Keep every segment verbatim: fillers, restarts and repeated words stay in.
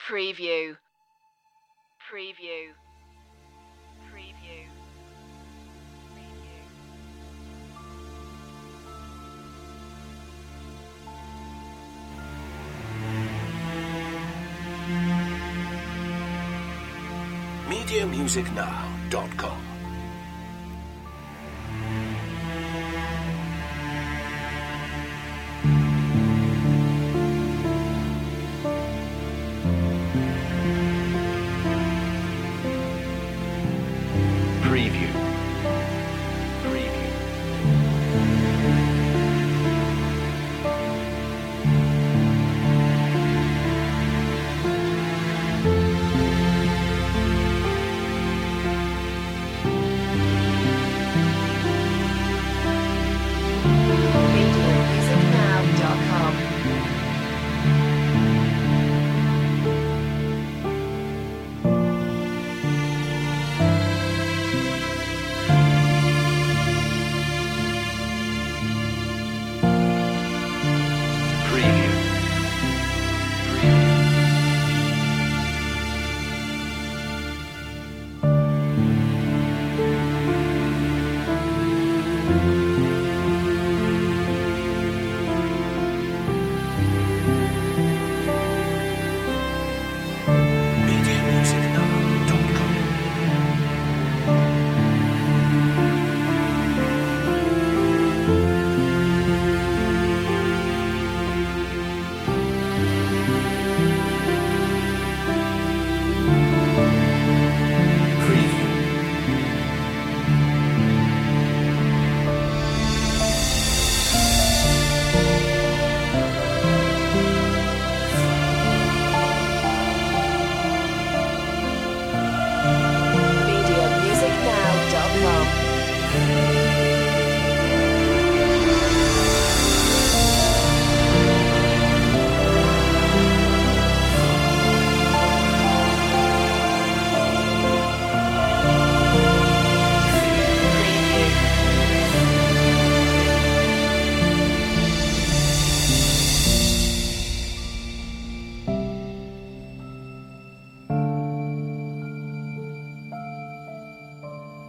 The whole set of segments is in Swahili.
Preview. Preview. Preview. media music now dot com. Preview. media music now dot com. Preview. media music now dot com. Preview. media music now dot com.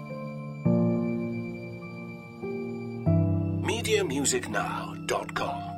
media music now dot com.